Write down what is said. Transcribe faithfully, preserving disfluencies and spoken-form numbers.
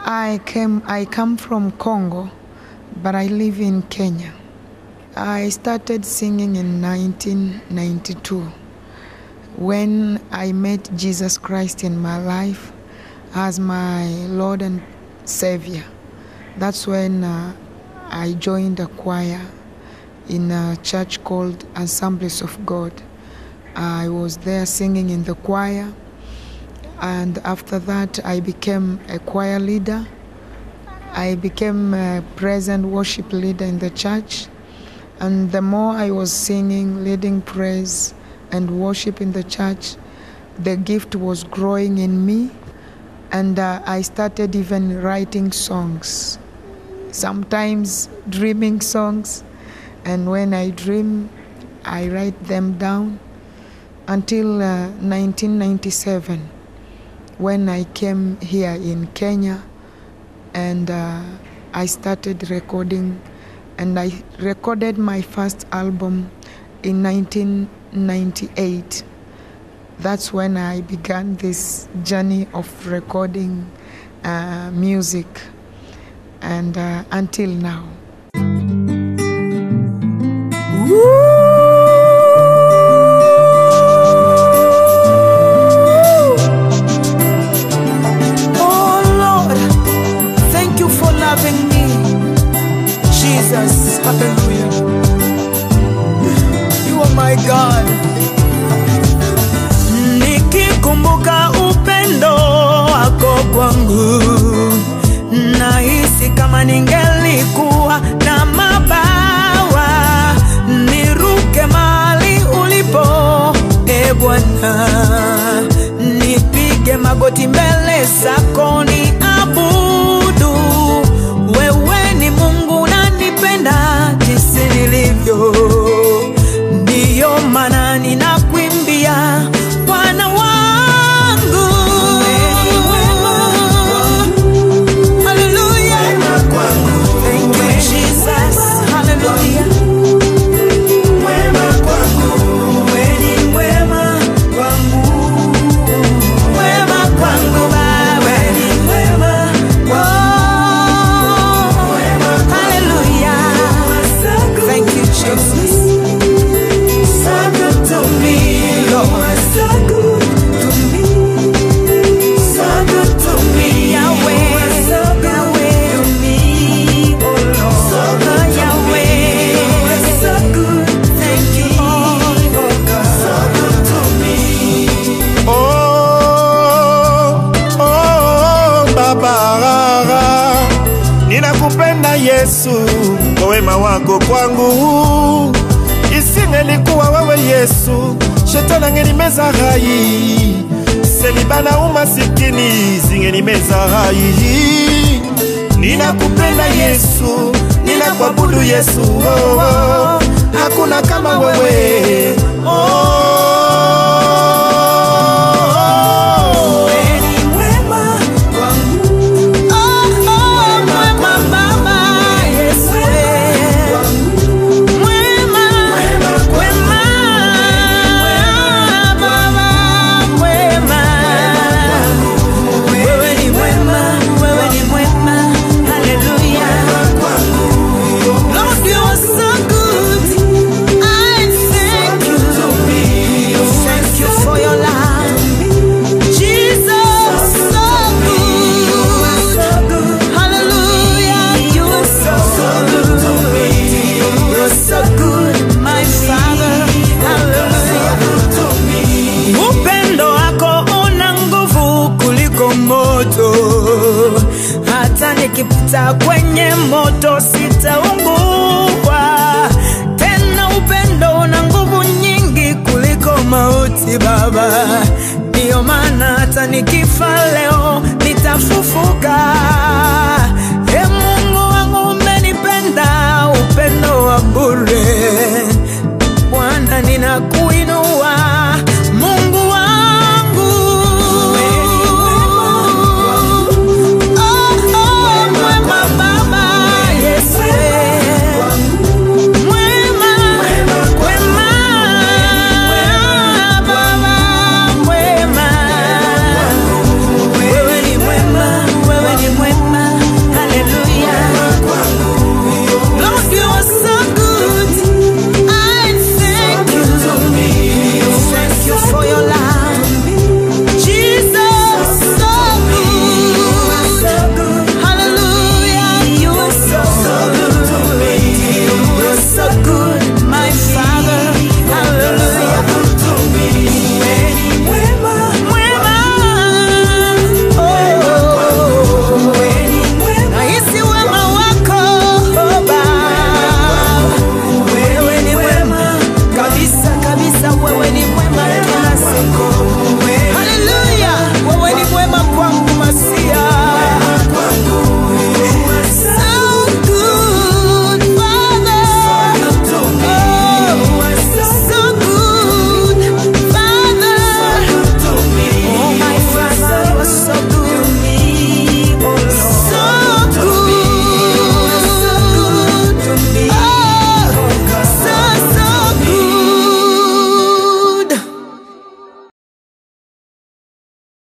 I came, I come from Congo, but I live in Kenya. I started singing in nineteen ninety-two when I met Jesus Christ in my life as my Lord and Savior. That's when uh, I joined a choir in a church called Assemblies of God. I was there singing in the choir, and after that I became a choir leader. I became a praise and worship leader in the church, and the more I was singing, leading praise and worship in the church, the gift was growing in me, and uh, I started even writing songs, sometimes dreaming songs, and when I dream, I write them down until uh, nineteen ninety-seven, when I came here in Kenya, and uh, I started recording, and I recorded my first album in nineteen ninety-eight. That's when I began this journey of recording uh, music, and uh, until now. Woo! Jesus, hallelujah. You are my God. Nikikumbuka upendo wako kwangu, nahisi kama ningelikuwa na mabawa, niruke mahali ulipo, e Bwana, nipige magoti mbele zako niabudu. Wewe ni Mungu unanipenda jinsi nilivyo, ndiyo maana ninakuimbia Bwana wangu. Hallelujah. Thank you Jesus. Hallelujah. Ninakupenda Yesu, kwa wema wako kwangu. Isingelikuwa wewe Yesu, shetani angenimeza hai. Selibana umasikini zingenimeza hai. Ninakupenda Yesu, ninakuabudu Yesu, oh, oh. Hakuna kama wewe, oh. Hata nikipita kwenye moto sitaungua tena. Upendo una nguvu nyingi kuliko mauti Baba, ndiyo maana hata nikifa leo